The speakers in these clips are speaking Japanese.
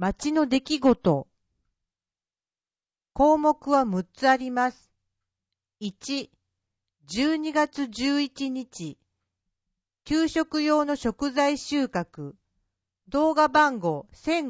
町の出来事。項目は6つあります。1、12月11日、給食用の食材収穫。動画番号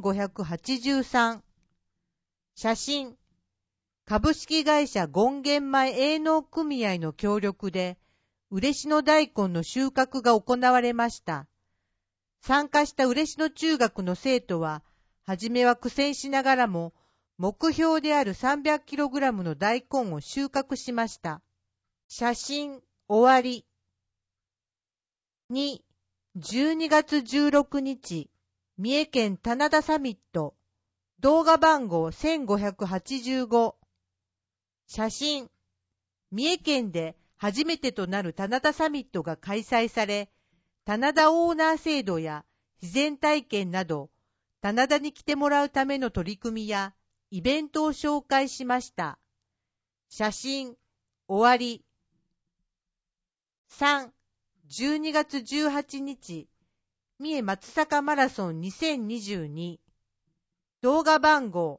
1583。写真。株式会社権現米営農組合の協力で、嬉野大根の収穫が行われました。参加した嬉野中学の生徒は、はじめは苦戦しながらも、目標である 300kg の大根を収穫しました。写真、終わり。2、12月16日、三重県棚田サミット。動画番号1585。写真。三重県で初めてとなる棚田サミットが開催され、棚田オーナー制度や自然体験など、棚田に来てもらうための取り組みやイベントを紹介しました。写真、終わり。3、12月18日、三重松阪マラソン2022。動画番号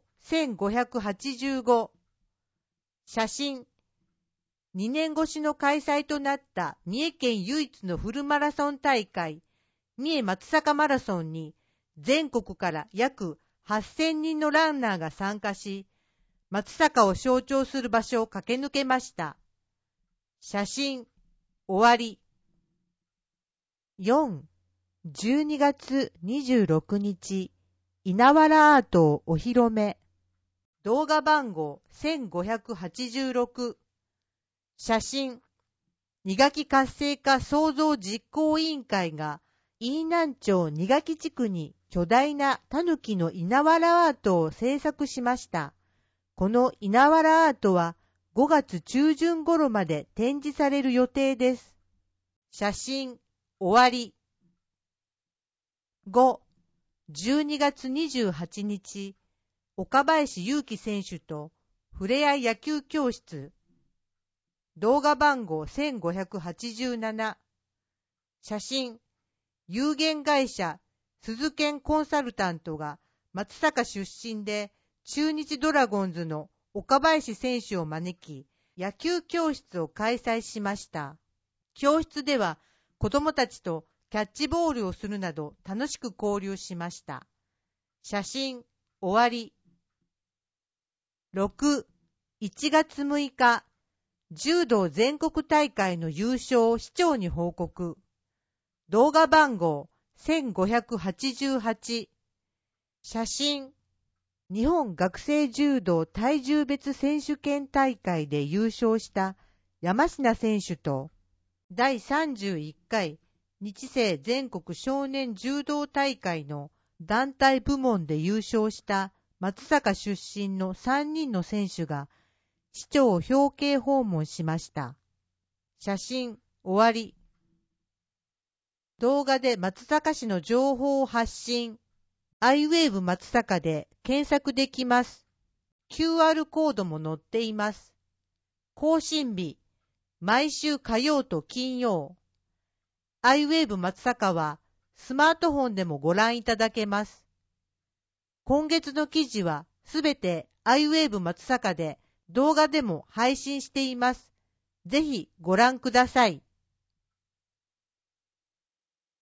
1585。写真。2年越しの開催となった三重県唯一のフルマラソン大会、三重松阪マラソンに全国から約8000人のランナーが参加し、松阪を象徴する場所を駆け抜けました。写真、終わり。4、12月26日、稲わらアートをお披露目。動画番号1586。写真。二垣活性化創造実行委員会が、飯南町二垣地区に巨大なタヌキの稲わらアートを制作しました。この稲わらアートは5月中旬頃まで展示される予定です。写真、終わり。5、12月28日、岡林勇希選手とふれあい野球教室。動画番号1587。写真。有限会社鈴研コンサルタントが松阪出身で中日ドラゴンズの岡林選手を招き、野球教室を開催しました。教室では子どもたちとキャッチボールをするなど楽しく交流しました。写真、終わり。6、1月6日、柔道全国大会の優勝を市長に報告。動画番号1588。写真。日本学生柔道体重別選手権大会で優勝した山科選手と、第31回日清全国少年柔道大会の団体部門で優勝した松阪出身の3人の選手が市長を表敬訪問しました。写真、終わり。動画で松阪市の情報を発信。iWave 松阪で検索できます。QR コードも載っています。更新日、毎週火曜と金曜。iWave 松阪はスマートフォンでもご覧いただけます。今月の記事はすべて iWave 松阪で動画でも配信しています。ぜひご覧ください。